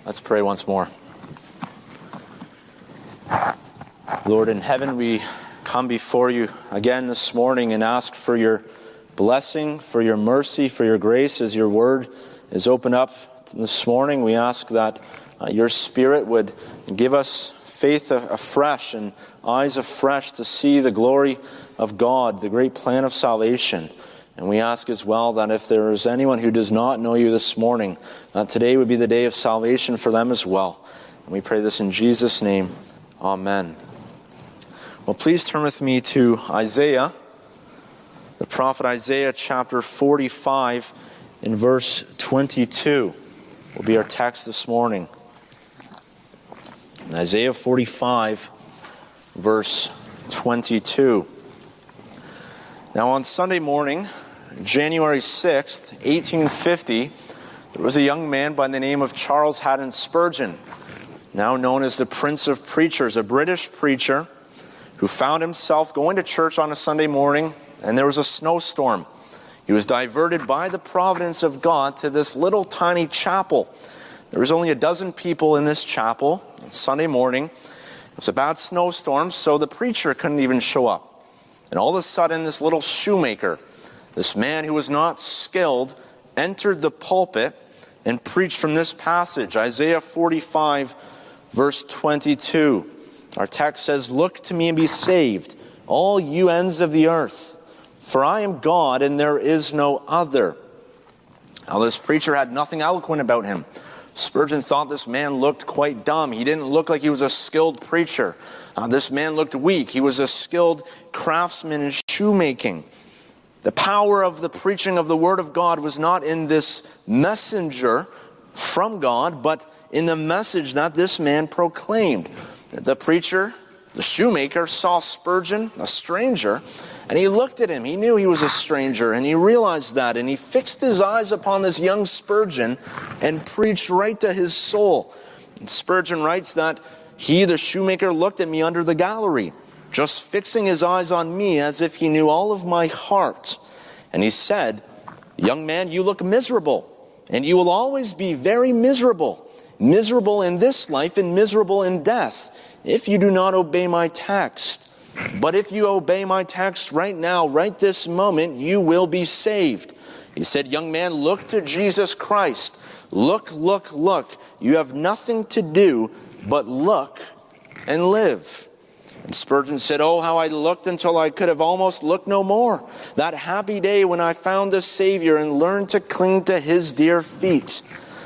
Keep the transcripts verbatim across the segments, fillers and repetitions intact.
Let's pray once more. Lord in heaven, we come before you again this morning and ask for your blessing, for your mercy, for your grace as your word is opened up this morning. We ask that uh, your Spirit would give us faith afresh and eyes afresh to see the glory of God, the great plan of salvation. And we ask as well that if there is anyone who does not know you this morning, that today would be the day of salvation for them as well. And we pray this in Jesus' name. Amen. Well, please turn with me to Isaiah, the prophet Isaiah chapter forty-five in verse twenty-two will be our text this morning. Isaiah forty-five, verse twenty-two. Now on Sunday morning, January sixth, eighteen fifty, there was a young man by the name of Charles Haddon Spurgeon, now known as the Prince of Preachers, a British preacher who found himself going to church on a Sunday morning, and there was a snowstorm. He was diverted by the providence of God to this little tiny chapel. There was only a dozen people in this chapel on Sunday morning. It was a bad snowstorm, so the preacher couldn't even show up. And all of a sudden, this little shoemaker, this man who was not skilled, entered the pulpit and preached from this passage, Isaiah forty-five, verse twenty-two. Our text says, "Look to me and be saved, all you ends of the earth, for I am God and there is no other." Now this preacher had nothing eloquent about him. Spurgeon thought this man looked quite dumb. He didn't look like he was a skilled preacher. Uh, this man looked weak. He was a skilled craftsman in shoemaking. The power of the preaching of the Word of God was not in this messenger from God, but in the message that this man proclaimed. The preacher, the shoemaker, saw Spurgeon, a stranger, and he looked at him. He knew he was a stranger, and he realized that, and he fixed his eyes upon this young Spurgeon and preached right to his soul. And Spurgeon writes that he, the shoemaker, looked at me under the gallery, just fixing his eyes on me as if he knew all of my heart. And he said, "Young man, you look miserable, and you will always be very miserable. Miserable in this life and miserable in death, if you do not obey my text. But if you obey my text right now, right this moment, you will be saved." He said, "Young man, look to Jesus Christ. Look, look, look. You have nothing to do but look and live." And Spurgeon said, "Oh, how I looked until I could have almost looked no more. That happy day when I found the Savior and learned to cling to His dear feet."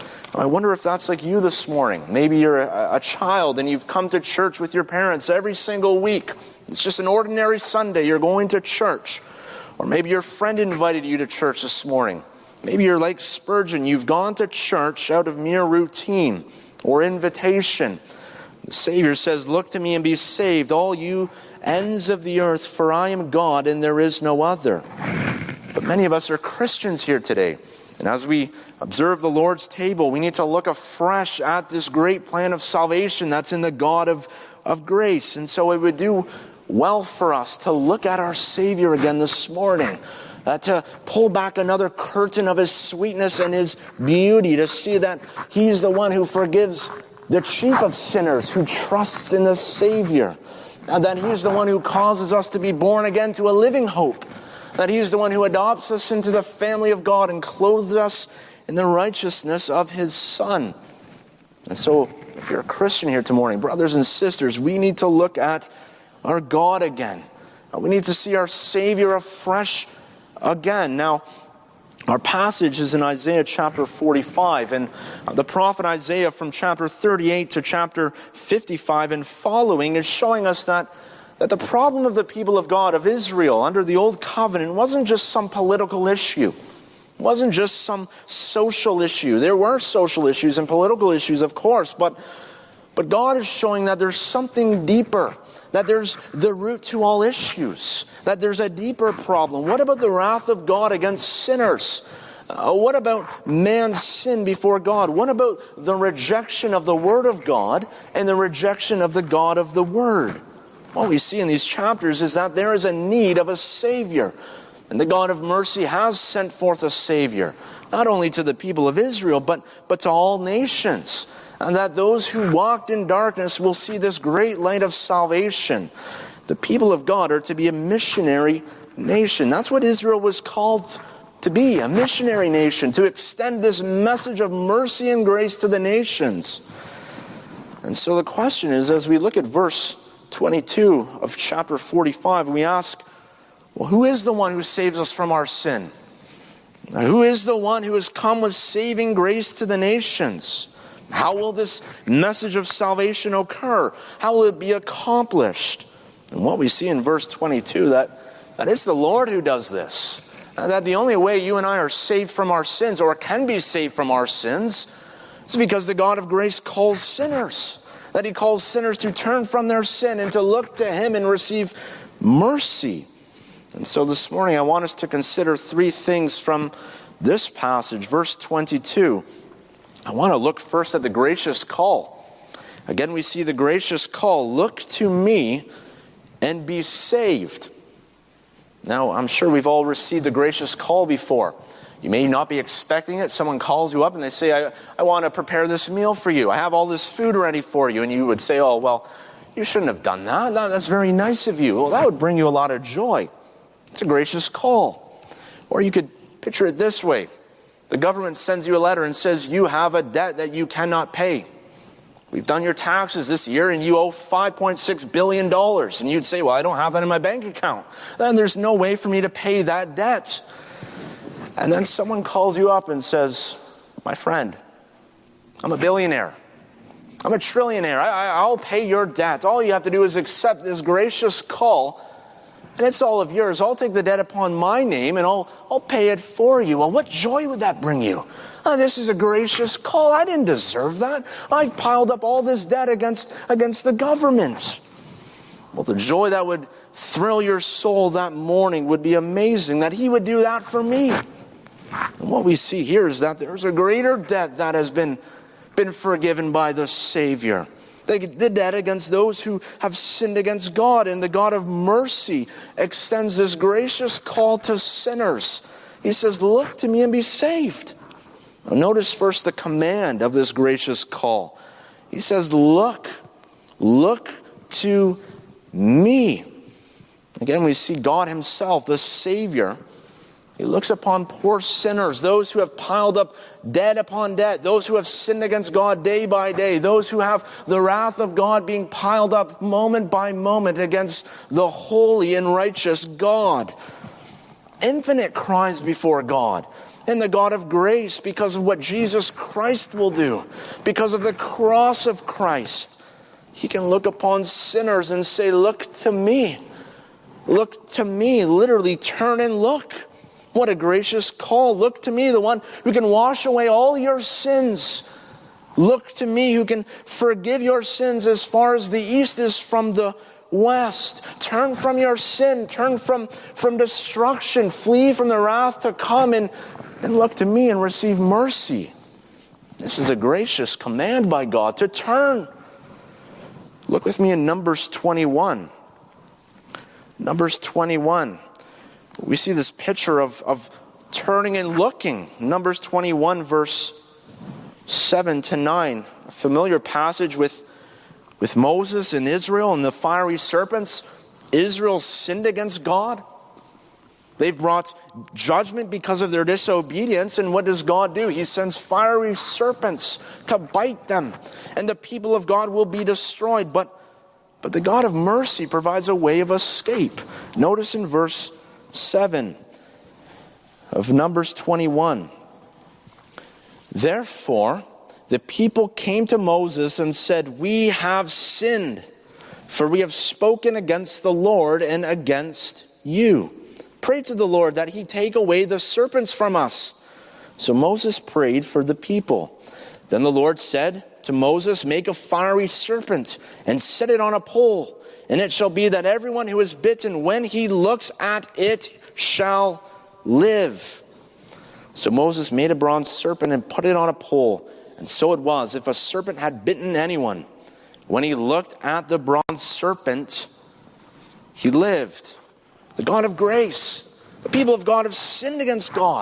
I wonder if that's like you this morning. Maybe you're a, a child and you've come to church with your parents every single week. It's just an ordinary Sunday. You're going to church. Or maybe your friend invited you to church this morning. Maybe you're like Spurgeon. You've gone to church out of mere routine or invitation. The Savior says, "Look to me and be saved, all you ends of the earth, for I am God and there is no other." But many of us are Christians here today. And as we observe the Lord's table, we need to look afresh at this great plan of salvation that's in the God of, of grace. And so it would do well for us to look at our Savior again this morning, uh, to pull back another curtain of His sweetness and His beauty, to see that He's the one who forgives the chief of sinners, who trusts in the Savior, and that He's the one who causes us to be born again to a living hope, that He is the one who adopts us into the family of God and clothes us in the righteousness of His Son. And so, if you're a Christian here tomorrow, brothers and sisters, we need to look at our God again. We need to see our Savior afresh again. Now, our passage is in Isaiah chapter forty-five, and the prophet Isaiah from chapter thirty-eight to chapter fifty-five and following is showing us that that the problem of the people of God, of Israel, under the Old Covenant wasn't just some political issue. It wasn't just some social issue. There were social issues and political issues, of course, but, but God is showing that there's something deeper, that there's the root to all issues, that there's a deeper problem. What about the wrath of God against sinners? Uh, what about man's sin before God? What about the rejection of the Word of God and the rejection of the God of the Word? What we see in these chapters is that there is a need of a Savior. And the God of mercy has sent forth a Savior, not only to the people of Israel, but, but to all nations. and that those who walked in darkness will see this great light of salvation. The people of God are to be a missionary nation. That's what Israel was called to be, a missionary nation, to extend this message of mercy and grace to the nations. And so the question is, as we look at verse twenty-two of chapter forty-five, we ask, well, who is the one who saves us from our sin? Now, who is the one who has come with saving grace to the nations? How will this message of salvation occur? How will it be accomplished? And what we see in verse twenty-two, that, that it's the Lord who does this. And that the only way you and I are saved from our sins, or can be saved from our sins, is because the God of grace calls sinners. That He calls sinners to turn from their sin and to look to Him and receive mercy. And so this morning I want us to consider three things from this passage, verse twenty-two. I want to look first at the gracious call. Again, we see the gracious call, look to me and be saved. Now, I'm sure we've all received a gracious call before. You may not be expecting it. Someone calls you up and they say, I, I want to prepare this meal for you. I have all this food ready for you. And you would say, oh, well, you shouldn't have done that. That's very nice of you. Well, that would bring you a lot of joy. It's a gracious call. Or you could picture it this way. The government sends you a letter and says, you have a debt that you cannot pay. We've done your taxes this year and you owe five point six billion dollars. And you'd say, well, I don't have that in my bank account. Then there's no way for me to pay that debt. And then someone calls you up and says, my friend, I'm a billionaire. I'm a trillionaire. I, I, I'll pay your debt. All you have to do is accept this gracious call, and it's all of yours. I'll take the debt upon my name, and I'll, I'll pay it for you. Well, what joy would that bring you? Oh, this is a gracious call. I didn't deserve that. I've piled up all this debt against, against the government. Well, the joy that would thrill your soul that morning would be amazing, that He would do that for me. And what we see here is that there's a greater debt that has been, been forgiven by the Savior. The debt against those who have sinned against God. And the God of mercy extends this gracious call to sinners. He says, look to me and be saved. Now notice first the command of this gracious call. He says, look, look to me. Again, we see God Himself, the Savior. He looks upon poor sinners, those who have piled up debt upon debt, those who have sinned against God day by day, those who have the wrath of God being piled up moment by moment against the holy and righteous God. Infinite crimes before God. And the God of grace, because of what Jesus Christ will do, because of the cross of Christ, He can look upon sinners and say, look to me. Look to me. Literally, turn and look. What a gracious call. Look to me, the one who can wash away all your sins. Look to me, who can forgive your sins as far as the east is from the west. Turn from your sin. Turn from, from destruction. Flee from the wrath to come and, and look to me and receive mercy. This is a gracious command by God to turn. Look with me in Numbers twenty-one. Numbers twenty-one. We see this picture of, of turning and looking. Numbers twenty-one, verse seven to nine. A familiar passage with, with Moses and Israel and the fiery serpents. Israel sinned against God. They've brought judgment because of their disobedience. And what does God do? He sends fiery serpents to bite them. And the people of God will be destroyed. But, but the God of mercy provides a way of escape. Notice in verse seven of Numbers twenty-one. Therefore, the people came to Moses and said, we have sinned, for we have spoken against the Lord and against you. Pray to the Lord that He take away the serpents from us. So Moses prayed for the people. Then the Lord said to Moses, make a fiery serpent and set it on a pole. And it shall be that everyone who is bitten, when he looks at it, shall live. So Moses made a bronze serpent and put it on a pole. And so it was, if a serpent had bitten anyone, when he looked at the bronze serpent, he lived. The God of grace. The people of God have sinned against God.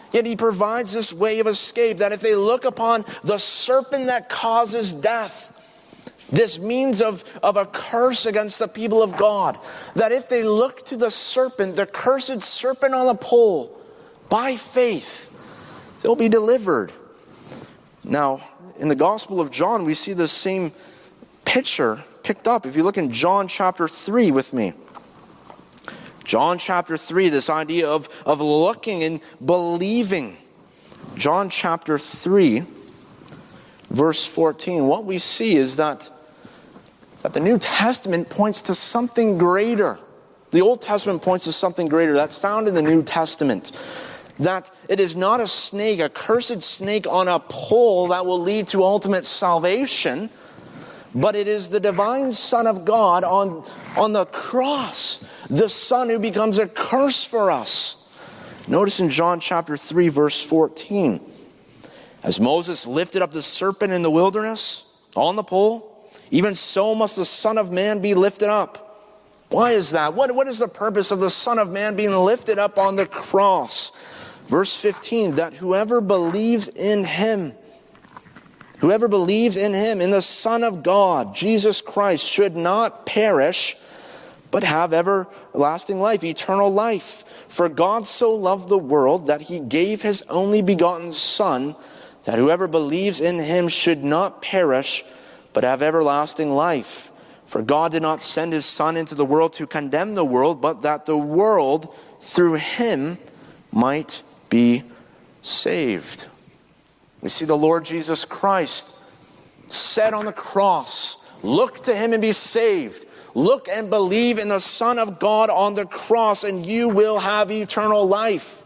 Yet he provides this way of escape, that if they look upon the serpent that causes death, this means of, of a curse against the people of God, that if they look to the serpent, the cursed serpent on the pole, by faith, they'll be delivered. Now, in the Gospel of John, we see the same picture picked up. If you look in John chapter three with me. John chapter three, this idea of, of looking and believing. John chapter three, verse fourteen. What we see is that, that the New Testament points to something greater. The Old Testament points to something greater that's found in the New Testament. That it is not a snake, a cursed snake on a pole that will lead to ultimate salvation, but it is the divine Son of God on, on the cross, the Son who becomes a curse for us. Notice in John chapter three, verse fourteen, as Moses lifted up the serpent in the wilderness on the pole, even so must the Son of Man be lifted up. Why is that? What, what is the purpose of the Son of Man being lifted up on the cross? Verse fifteen, that whoever believes in him, whoever believes in him, in the Son of God, Jesus Christ, should not perish, but have everlasting life, eternal life. For God so loved the world that he gave his only begotten Son, that whoever believes in him should not perish, but have everlasting life. For God did not send his Son into the world to condemn the world, but that the world through him might be saved. We see the Lord Jesus Christ said on the cross, look to him and be saved. Look and believe in the Son of God on the cross and you will have eternal life.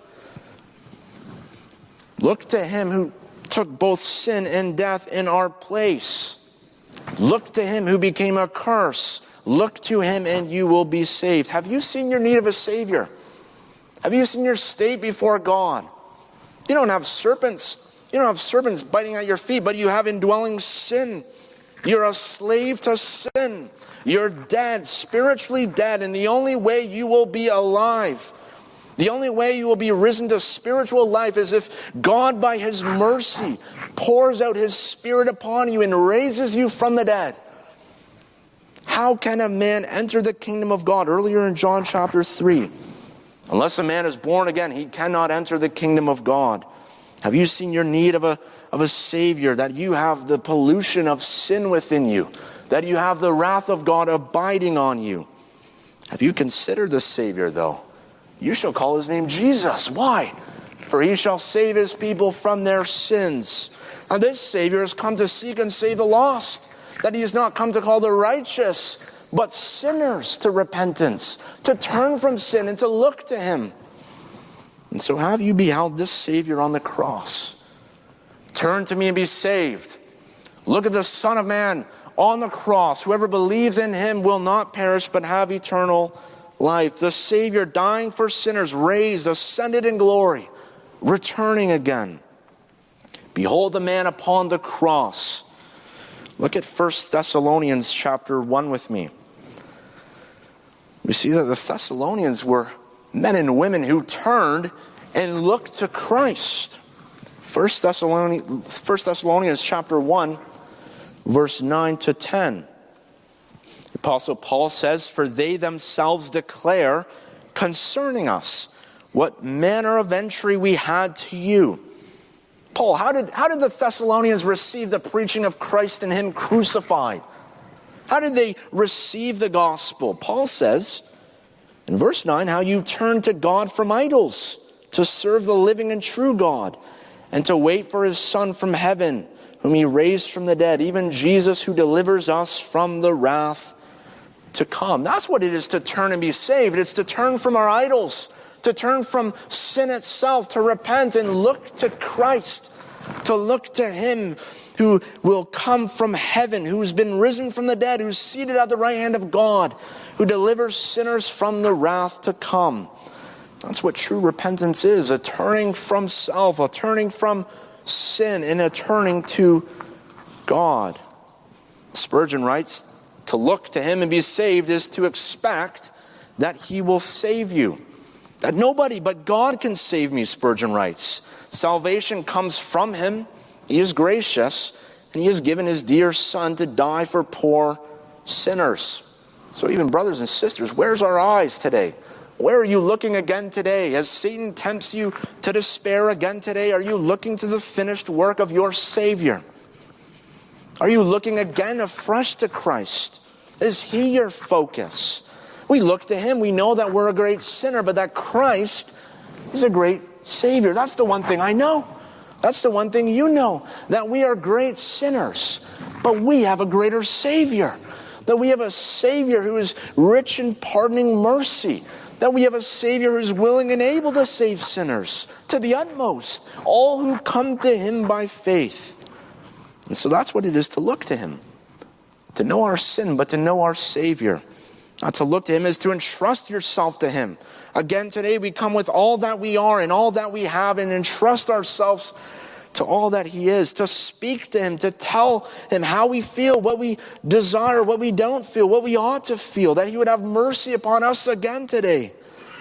Look to him who took both sin and death in our place. Look to him who became a curse. Look to him and you will be saved. Have you seen your need of a Savior? Have you seen your state before God? You don't have serpents. You don't have serpents biting at your feet, but you have indwelling sin. You're a slave to sin. You're dead, spiritually dead, and the only way you will be alive, the only way you will be risen to spiritual life is if God, by his mercy, pours out his Spirit upon you and raises you from the dead. How can a man enter the kingdom of God? Earlier in John chapter three, unless a man is born again, he cannot enter the kingdom of God. Have you seen your need of a, of a Savior, that you have the pollution of sin within you, that you have the wrath of God abiding on you? Have you considered the Savior, though? You shall call his name Jesus. Why? For he shall save his people from their sins. Now this Savior has come to seek and save the lost, that he has not come to call the righteous, but sinners to repentance, to turn from sin and to look to him. And so have you beheld this Savior on the cross? Turn to me and be saved. Look at the Son of Man on the cross. Whoever believes in him will not perish but have eternal life. The Savior dying for sinners, raised, ascended in glory, returning again. Behold the man upon the cross. Look at First Thessalonians chapter one with me. We see that the Thessalonians were men and women who turned and looked to Christ. First Thessalonians, First Thessalonians chapter one, verse nine to ten. The Apostle Paul says, for they themselves declare concerning us what manner of entry we had to you. Paul, how did, how did the Thessalonians receive the preaching of Christ and him crucified? How did they receive the gospel? Paul says in verse nine, how you turned to God from idols to serve the living and true God, and to wait for his Son from heaven, whom he raised from the dead, even Jesus who delivers us from the wrath to come. That's what it is to turn and be saved. It's to turn from our idols, to turn from sin itself, to repent and look to Christ, to look to him who will come from heaven, who's been risen from the dead, who's seated at the right hand of God, who delivers sinners from the wrath to come. That's what true repentance is, a turning from self, a turning from sin, and a turning to God. Spurgeon writes, to look to him and be saved is to expect that he will save you. That nobody but God can save me, Spurgeon writes. Salvation comes from him. He is gracious, and he has given his dear Son to die for poor sinners. So even brothers and sisters, where's our eyes today? Where are you looking again today? As Satan tempts you to despair again today, are you looking to the finished work of your Savior? Are you looking again afresh to Christ? Is he your focus? We look to him. We know that we're a great sinner, but that Christ is a great Savior. That's the one thing I know. That's the one thing you know. That we are great sinners, but we have a greater Savior. That we have a Savior who is rich in pardoning mercy. That we have a Savior who is willing and able to save sinners to the utmost. All who come to him by faith. And so that's what it is to look to him. To know our sin, but to know our Savior. Not to look to him is to entrust yourself to him. Again, today we come with all that we are and all that we have and entrust ourselves to all that he is. To speak to him, to tell him how we feel, what we desire, what we don't feel, what we ought to feel. That he would have mercy upon us again today.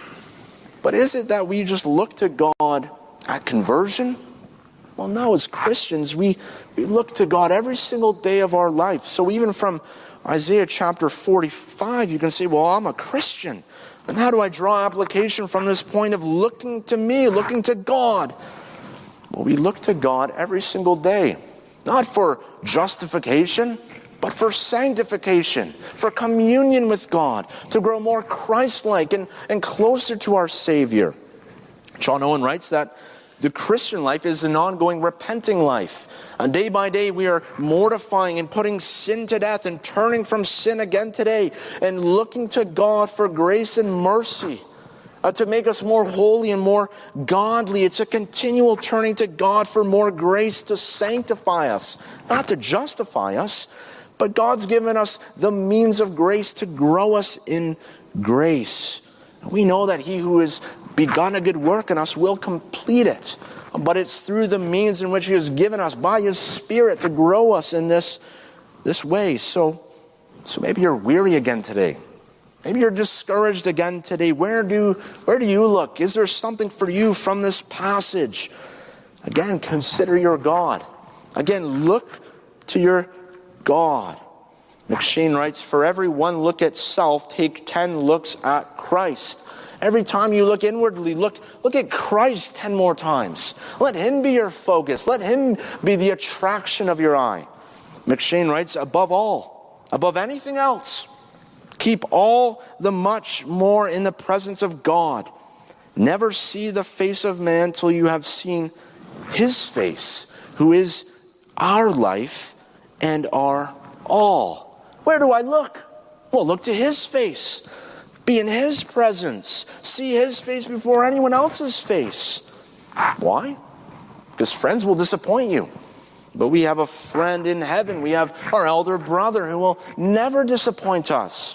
But is it that we just look to God at conversion? Well, no, as Christians, we, we look to God every single day of our life. So even from Isaiah chapter forty-five, you can say, well, I'm a Christian. And how do I draw application from this point of looking to me, looking to God? Well, we look to God every single day. Not for justification, but for sanctification, for communion with God, to grow more Christ-like and, and closer to our Savior. John Owen writes that the Christian life is an ongoing repenting life. And day by day we are mortifying and putting sin to death and turning from sin again today and looking to God for grace and mercy uh, to make us more holy and more godly. It's a continual turning to God for more grace to sanctify us, not to justify us, but God's given us the means of grace to grow us in grace. We know that he who has begun a good work in us will complete it. But it's through the means in which he has given us by his Spirit to grow us in this, this way. So, so maybe you're weary again today. Maybe you're discouraged again today. Where do, where do you look? Is there something for you from this passage? Again, consider your God. Again, look to your God. McShane writes, for every one look at self, take ten looks at Christ. Every time you look inwardly, look, look at Christ ten more times. Let him be your focus. Let him be the attraction of your eye. McShane writes, above all, above anything else, keep all the much more in the presence of God. Never see the face of man till you have seen his face, who is our life and our all. Where do I look? Well, look to his face. Be in his presence. See his face before anyone else's face. Why? Because friends will disappoint you. But we have a friend in heaven. We have our elder brother who will never disappoint us.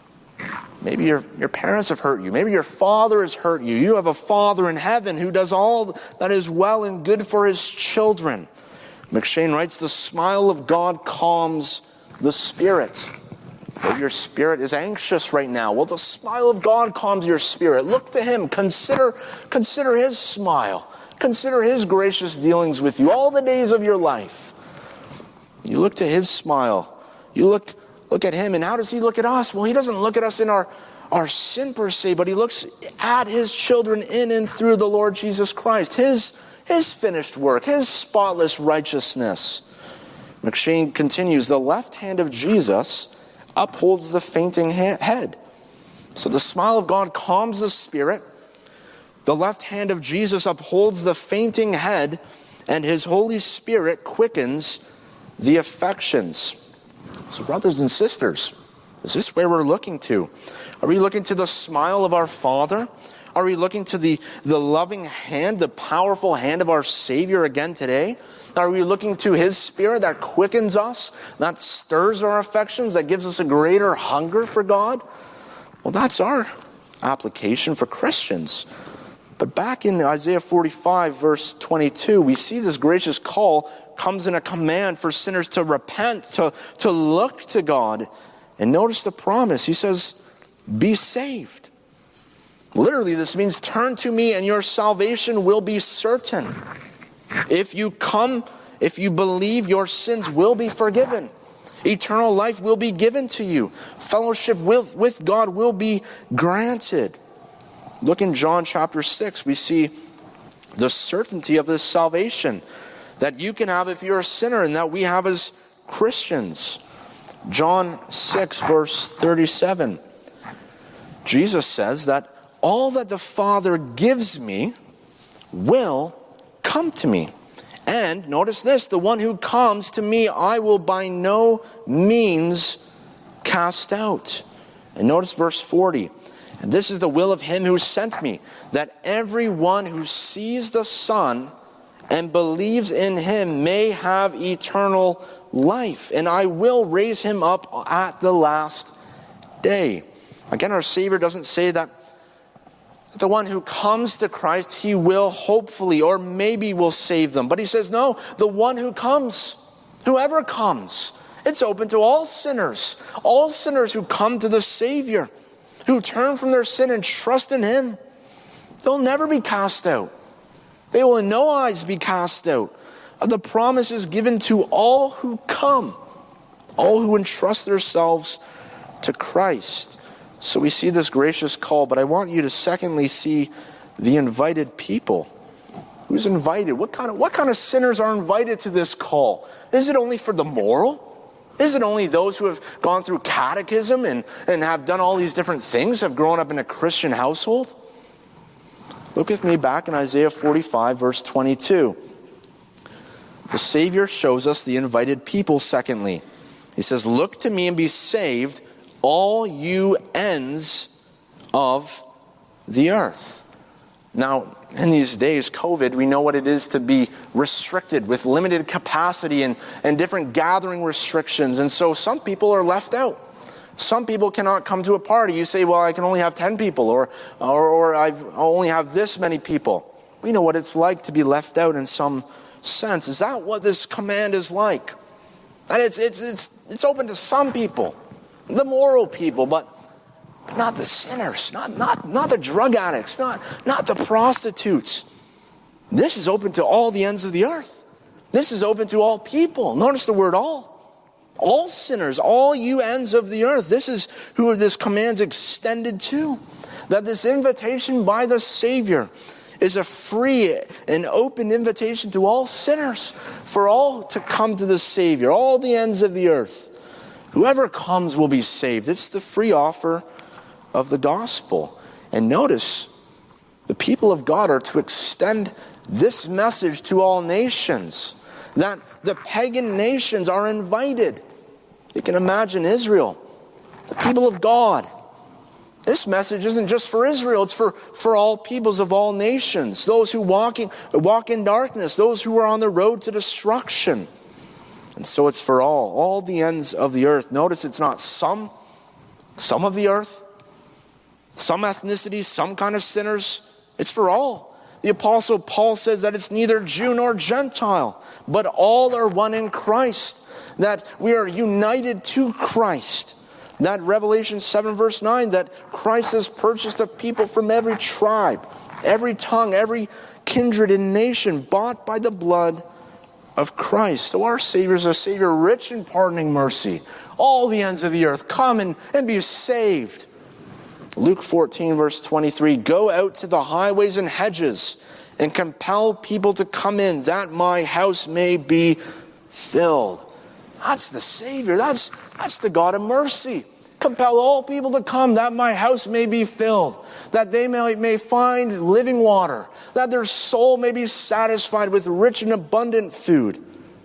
Maybe your, your parents have hurt you. Maybe your father has hurt you. You have a Father in heaven who does all that is well and good for his children. McShane writes, the smile of God calms the spirit. Well, your spirit is anxious right now. Well, the smile of God calms your spirit. Look to him. Consider, consider his smile. Consider his gracious dealings with you all the days of your life. You look to his smile. You look, look at him. And how does he look at us? Well, he doesn't look at us in our, our sin per se, but he looks at his children in and through the Lord Jesus Christ. His, his finished work. His spotless righteousness. McShane continues, the left hand of Jesus upholds the fainting head. So the smile of God calms the spirit. The left hand of Jesus upholds the fainting head, and his Holy Spirit quickens the affections. So brothers and sisters, is this where we're looking to? Are we looking to the smile of our Father? Are we looking to the, the loving hand, the powerful hand of our Savior again today? Are we looking to his Spirit that quickens us, that stirs our affections, that gives us a greater hunger for God? Well, that's our application for Christians. But back in Isaiah forty-five, verse twenty-two, we see this gracious call comes in a command for sinners to repent, to, to look to God. And notice the promise. He says, be saved. Literally, this means turn to me and your salvation will be certain. If you come, if you believe, your sins will be forgiven. Eternal life will be given to you. Fellowship with, with God will be granted. Look in John chapter six, we see the certainty of this salvation that you can have if you're a sinner and that we have as Christians. John six, verse thirty-seven. Jesus says that all that the Father gives me will come to me. And notice this, the one who comes to me, I will by no means cast out. And notice verse forty. And this is the will of him who sent me, that everyone who sees the Son and believes in him may have eternal life. And I will raise him up at the last day. Again, our Savior doesn't say that the one who comes to Christ, he will hopefully or maybe will save them. But he says, no, the one who comes, whoever comes, it's open to all sinners. All sinners who come to the Savior, who turn from their sin and trust in him, they'll never be cast out. They will in no wise be cast out. The promise is given to all who come, all who entrust themselves to Christ. So we see this gracious call, but I want you to secondly see the invited people. Who's invited? What kind of what kind of sinners are invited to this call? Is it only for the moral? Is it only those who have gone through catechism and, and have done all these different things, have grown up in a Christian household? Look with me back in Isaiah forty-five, verse twenty-two. The Savior shows us the invited people, secondly. He says, look to me and be saved, all you ends of the earth. Now, in these days, COVID, we know what it is to be restricted with limited capacity and, and different gathering restrictions. And so some people are left out. Some people cannot come to a party. You say, well, I can only have ten people, or, or, or I only have this many people. We know what it's like to be left out in some sense. Is that what this command is like? And it's, it's, it's, it's open to some people, the moral people, but not the sinners, not, not, not the drug addicts, not, not the prostitutes. This is open to all the ends of the earth. This is open to all people. Notice the word all. All sinners, all you ends of the earth. This is who this command's extended to. That this invitation by the Savior is a free and open invitation to all sinners, for all to come to the Savior, all the ends of the earth. Whoever comes will be saved. It's the free offer of the gospel. And notice, the people of God are to extend this message to all nations. That the pagan nations are invited. You can imagine Israel, the people of God. This message isn't just for Israel, it's for, for all peoples of all nations. Those who walking, walk in darkness, those who are on the road to destruction. And so it's for all, all the ends of the earth. Notice it's not some, some of the earth, some ethnicities, some kind of sinners. It's for all. The Apostle Paul says that it's neither Jew nor Gentile, but all are one in Christ. That we are united to Christ. That Revelation seven verse nine, that Christ has purchased a people from every tribe, every tongue, every kindred and nation, bought by the blood of Christ. So our Savior is a Savior rich in pardoning mercy. All the ends of the earth, come and, and be saved. Luke fourteen verse twenty-three, go out to the highways and hedges and compel people to come in, that my house may be filled. That's the Savior. That's, that's the God of mercy. Compel all people to come, that my house may be filled, that they may, may find living water, that their soul may be satisfied with rich and abundant food.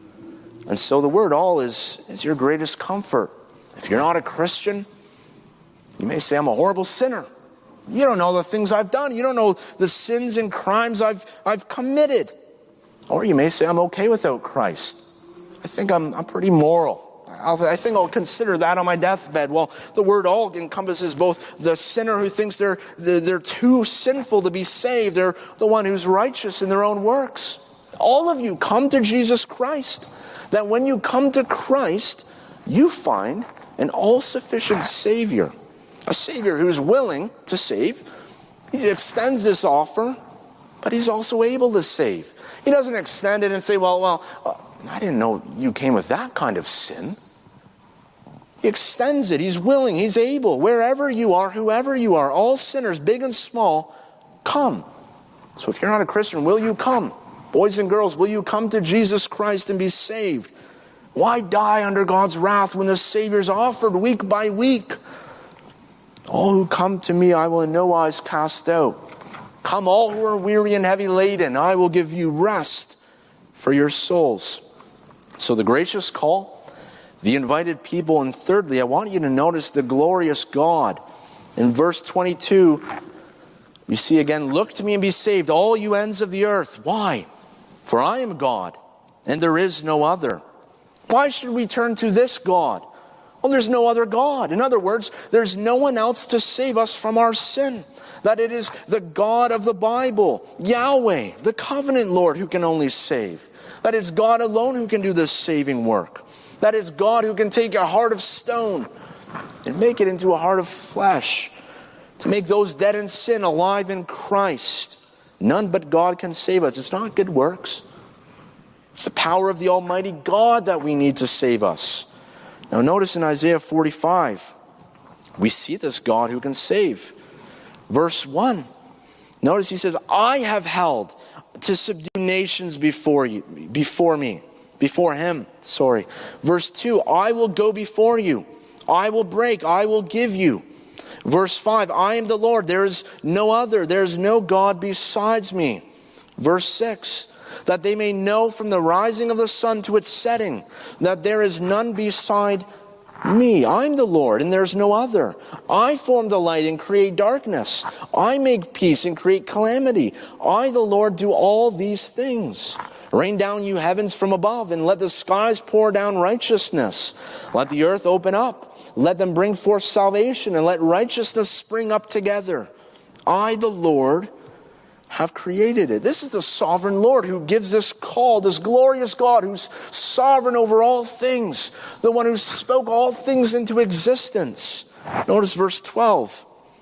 And so the word all is, is your greatest comfort. If you're not a Christian, you may say, I'm a horrible sinner. You don't know the things I've done. You don't know the sins and crimes I've, I've committed. Or you may say, I'm okay without Christ. I think I'm, I'm pretty moral. I'll, I think I'll consider that on my deathbed. Well, the word all encompasses both the sinner who thinks they're, they're, they're too sinful to be saved. They're the one who's righteous in their own works. All of you come to Jesus Christ. That when you come to Christ, you find an all-sufficient Savior. A Savior who's willing to save, He extends this offer, but he's also able to save. He doesn't extend it and say, well, well, uh, I didn't know you came with that kind of sin. He extends it. He's willing. He's able. Wherever you are, whoever you are, all sinners, big and small, come. So if you're not a Christian, will you come? Boys and girls, will you come to Jesus Christ and be saved? Why die under God's wrath when the Savior is offered week by week? All who come to me, I will in no wise cast out. Come all who are weary and heavy laden, I will give you rest for your souls. So the gracious call, the invited people, and thirdly, I want you to notice the glorious God. In verse twenty-two, we see again, look to me and be saved, all you ends of the earth. Why? For I am God, and there is no other. Why should we turn to this God? Well, there's no other God. In other words, there's no one else to save us from our sin. That it is the God of the Bible, Yahweh, the covenant Lord, who can only save. That it's God alone who can do this saving work. That it's God who can take a heart of stone and make it into a heart of flesh, to make those dead in sin alive in Christ. None but God can save us. It's not good works. It's the power of the Almighty God that we need to save us. Now notice in Isaiah forty-five, we see this God who can save. Verse one, notice he says, I have held to subdue nations before you, before me, before him, sorry. Verse two, I will go before you. I will break, I will give you. Verse five, I am the Lord, there is no other, there is no God besides me. Verse six, that they may know from the rising of the sun to its setting, that there is none beside me. I'm the Lord, and there's no other. I form the light and create darkness. I make peace and create calamity. I, the Lord, do all these things. Rain down, you heavens, from above, and let the skies pour down righteousness. Let the earth open up. Let them bring forth salvation, and let righteousness spring up together. I, the Lord, have created it. This is the sovereign Lord who gives this call, this glorious God who's sovereign over all things, the one who spoke all things into existence. Notice verse twelve.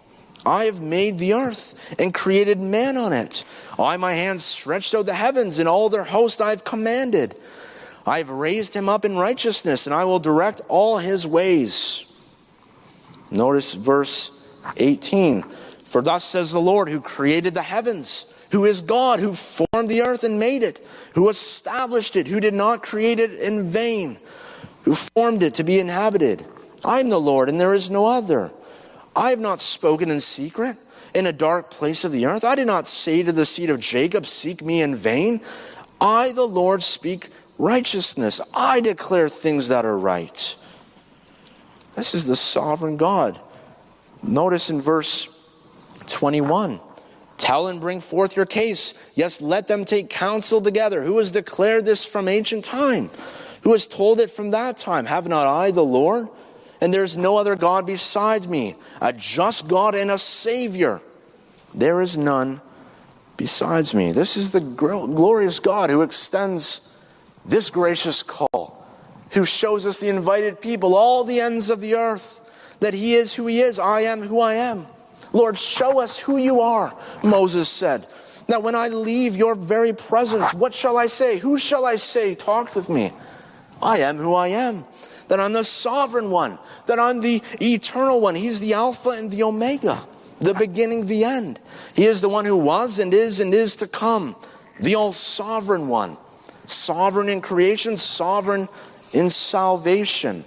I have made the earth and created man on it. I, my hand, stretched out the heavens, and all their host I have commanded. I have raised him up in righteousness, and I will direct all his ways. Notice verse eighteen. For thus says the Lord, who created the heavens, who is God, who formed the earth and made it, who established it, who did not create it in vain, who formed it to be inhabited. I am the Lord, and there is no other. I have not spoken in secret in a dark place of the earth. I did not say to the seed of Jacob, seek me in vain. I, the Lord, speak righteousness. I declare things that are right. This is the sovereign God. Notice in verse twenty-one. Tell and bring forth your case. Yes, let them take counsel together. Who has declared this from ancient time? Who has told it from that time? Have not I, the Lord? And there is no other God besides me, a just God and a Savior. There is none besides me. This is the glorious God who extends this gracious call, who shows us, the invited people, all the ends of the earth, that he is who he is. I am who I am. Lord, show us who you are, Moses said. Now, when I leave your very presence, what shall I say? Who shall I say talked with me? I am who I am. That I'm the sovereign one. That I'm the eternal one. He's the Alpha and the Omega, the beginning, the end. He is the one who was and is and is to come, the all-sovereign one. Sovereign in creation, sovereign in salvation.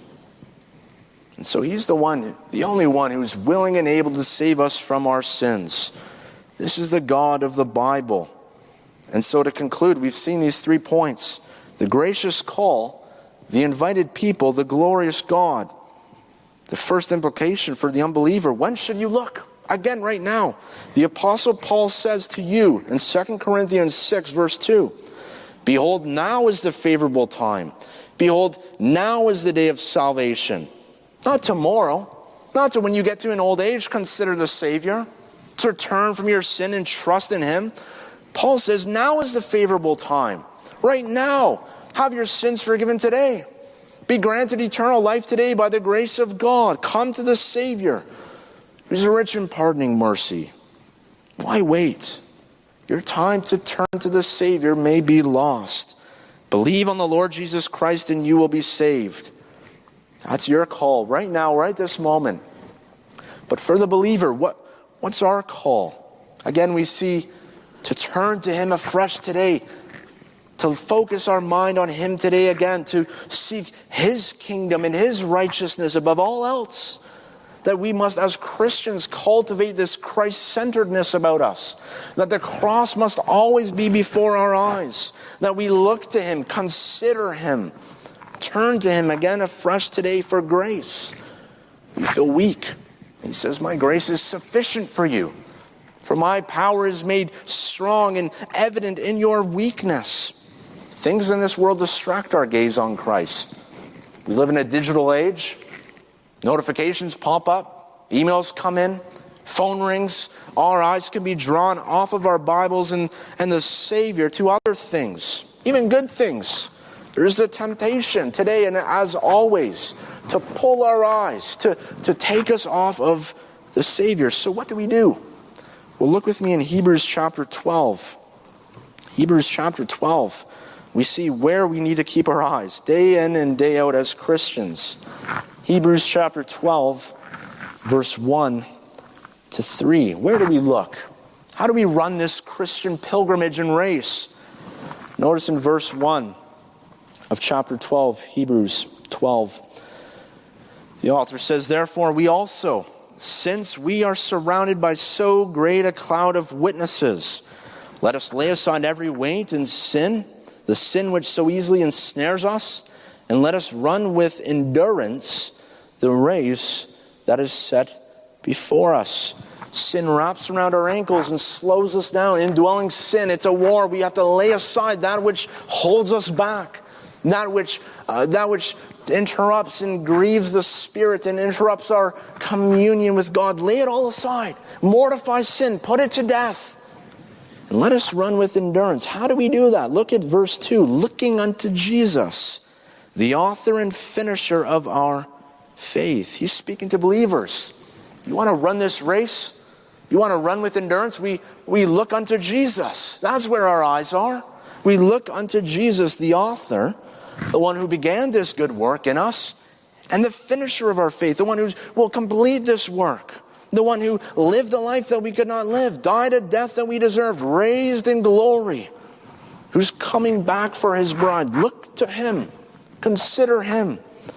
And so he's the one, the only one who's willing and able to save us from our sins. This is the God of the Bible. And so to conclude, we've seen these three points. The gracious call, the invited people, the glorious God. The first implication for the unbeliever, when should you look? Again, right now. The Apostle Paul says to you in Second Corinthians six, verse two, behold, now is the favorable time. Behold, now is the day of salvation. Not tomorrow, not to when you get to an old age, consider the Savior, to turn from your sin and trust in him. Paul says now is the favorable time. Right now, have your sins forgiven today. Be granted eternal life today by the grace of God. Come to the Savior, who's rich in pardoning mercy. Why wait? Your time to turn to the Savior may be lost. Believe on the Lord Jesus Christ and you will be saved. That's your call right now, right this moment. But for the believer, what, what's our call? Again, we see to turn to Him afresh today, to focus our mind on Him today again, to seek His kingdom and His righteousness above all else. That we must, as Christians, cultivate this Christ-centeredness about us. That the cross must always be before our eyes. That we look to Him, consider Him, turn to Him again afresh today for grace. You feel weak. He says, my grace is sufficient for you. For my power is made strong and evident in your weakness. Things in this world distract our gaze on Christ. We live in a digital age. Notifications pop up, emails come in, phone rings. Our eyes can be drawn off of our Bibles and, and the Savior to other things, even good things. There is a temptation today and as always to pull our eyes, to, to take us off of the Savior. So what do we do? Well, look with me in Hebrews chapter twelve. Hebrews chapter twelve. We see where we need to keep our eyes day in and day out as Christians. Hebrews chapter twelve, verse one to three. Where do we look? How do we run this Christian pilgrimage and race? Notice in verse one of chapter twelve, Hebrews twelve, the author says, therefore we also, since we are surrounded by so great a cloud of witnesses, let us lay aside every weight and sin, the sin which so easily ensnares us, and let us run with endurance the race that is set before us. Sin wraps around our ankles and slows us down. Indwelling sin, it's a war. We have to lay aside that which holds us back, that which uh, that which interrupts and grieves the Spirit and interrupts our communion with God. Lay it all aside. Mortify sin. Put it to death. And let us run with endurance. How do we do that? Look at verse two. Looking unto Jesus, the author and finisher of our faith. He's speaking to believers. You want to run this race? You want to run with endurance? We, we look unto Jesus. That's where our eyes are. We look unto Jesus, the author, the one who began this good work in us, and the finisher of our faith, the one who will complete this work, the one who lived a life that we could not live, died a death that we deserved, raised in glory, who's coming back for His bride. Look to Him. Consider Him.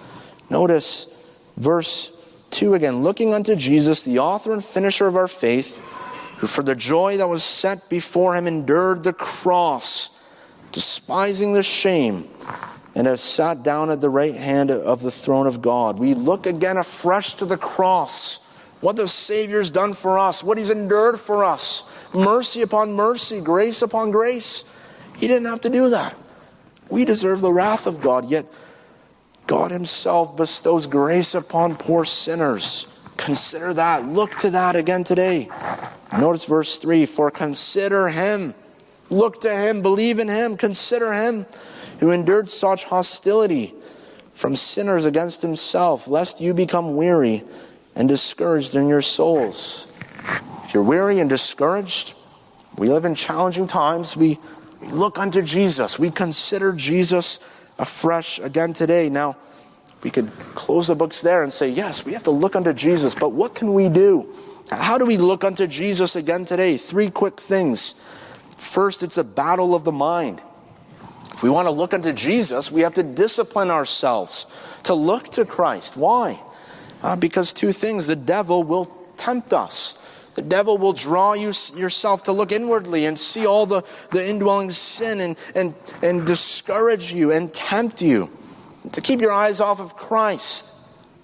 Notice verse two again. Looking unto Jesus, the author and finisher of our faith, who for the joy that was set before Him endured the cross, despising the shame, and has sat down at the right hand of the throne of God. We look again afresh to the cross, what the Savior's done for us, what He's endured for us. Mercy upon mercy, grace upon grace. He didn't have to do that. We deserve the wrath of God, yet God Himself bestows grace upon poor sinners. Consider that. Look to that again today. Notice verse three. For consider Him. Look to Him. Believe in Him. Consider Him who endured such hostility from sinners against Himself, lest you become weary and discouraged in your souls. If you're weary and discouraged, we live in challenging times. We, we look unto Jesus. We consider Jesus afresh again today. Now, we could close the books there and say, yes, we have to look unto Jesus, but what can we do? How do we look unto Jesus again today? Three quick things. First, it's a battle of the mind. If we want to look unto Jesus, we have to discipline ourselves to look to Christ. Why? Uh, because two things. The devil will tempt us. The devil will draw you yourself to look inwardly and see all the, the indwelling sin and, and, and discourage you and tempt you to keep your eyes off of Christ.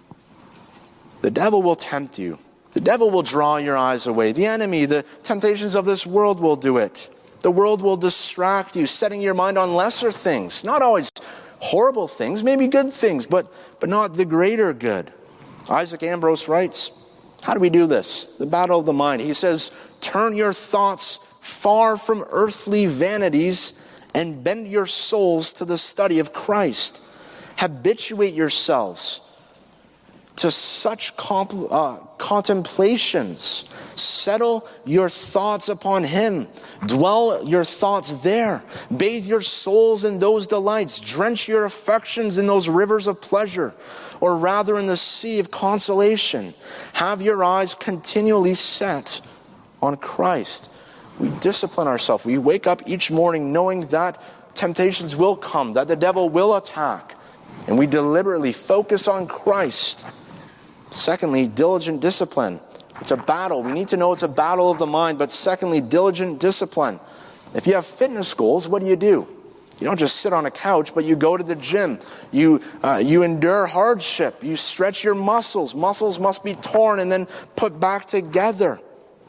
The devil will tempt you. The devil will draw your eyes away. The enemy, the temptations of this world will do it. The world will distract you, setting your mind on lesser things. Not always horrible things, maybe good things, but, but not the greater good. Isaac Ambrose writes, how do we do this? The battle of the mind. He says, turn your thoughts far from earthly vanities and bend your souls to the study of Christ. Habituate yourselves to such compl- uh, contemplations. Settle your thoughts upon him. Dwell your thoughts there. Bathe your souls in those delights. Drench your affections in those rivers of pleasure, or rather in the sea of consolation. Have your eyes continually set on Christ. We discipline ourselves. We wake up each morning knowing that temptations will come, that the devil will attack, and we deliberately focus on Christ. Secondly, diligent discipline. It's a battle. We need to know it's a battle of the mind. But secondly, diligent discipline. If you have fitness goals, what do you do? You don't just sit on a couch, but you go to the gym. You uh, you endure hardship. You stretch your muscles. Muscles must be torn and then put back together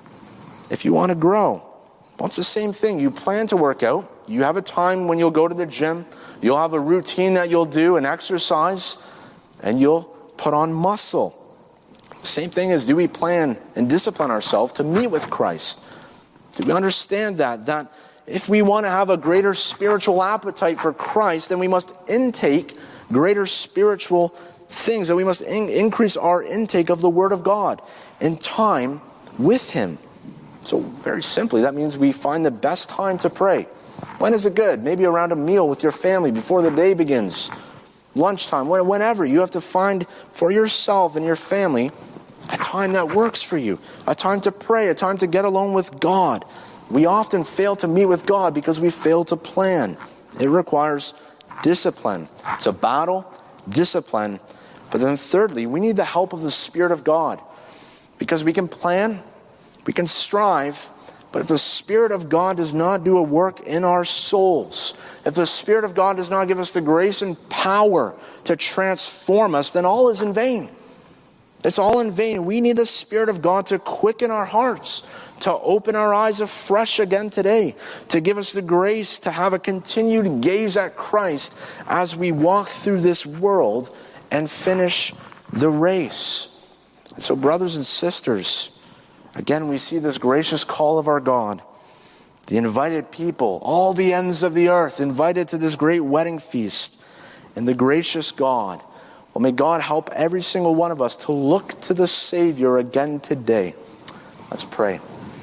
if you want to grow. Well, it's the same thing. You plan to work out. You have a time when you'll go to the gym. You'll have a routine that you'll do, an exercise, and you'll put on muscle. Same thing is, do we plan and discipline ourselves to meet with Christ? Do we understand that? That if we want to have a greater spiritual appetite for Christ, then we must intake greater spiritual things. That we must in- increase our intake of the Word of God in time with Him. So very simply, that means we find the best time to pray. When is it good? Maybe around a meal with your family before the day begins. Lunchtime, whenever. You have to find for yourself and your family a time that works for you. A time to pray, a time to get alone with God. We often fail to meet with God because we fail to plan. It requires discipline. It's a battle, discipline. But then thirdly, we need the help of the Spirit of God. Because we can plan, we can strive, but if the Spirit of God does not do a work in our souls, if the Spirit of God does not give us the grace and power to transform us, then all is in vain. It's all in vain. We need the Spirit of God to quicken our hearts, to open our eyes afresh again today, to give us the grace to have a continued gaze at Christ as we walk through this world and finish the race. So, brothers and sisters, again, we see this gracious call of our God. The invited people, all the ends of the earth, invited to this great wedding feast. And the gracious God. Well, may God help every single one of us to look to the Savior again today. Let's pray.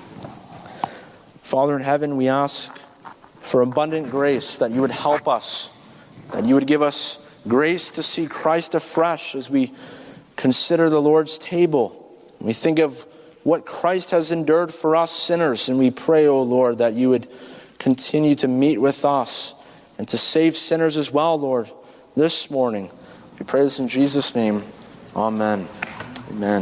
Father in heaven, we ask for abundant grace, that you would help us, that you would give us grace to see Christ afresh as we consider the Lord's table. We think of what Christ has endured for us sinners, and we pray, O Lord, that you would continue to meet with us and to save sinners as well, Lord, this morning. We pray this in Jesus' name. Amen. Amen.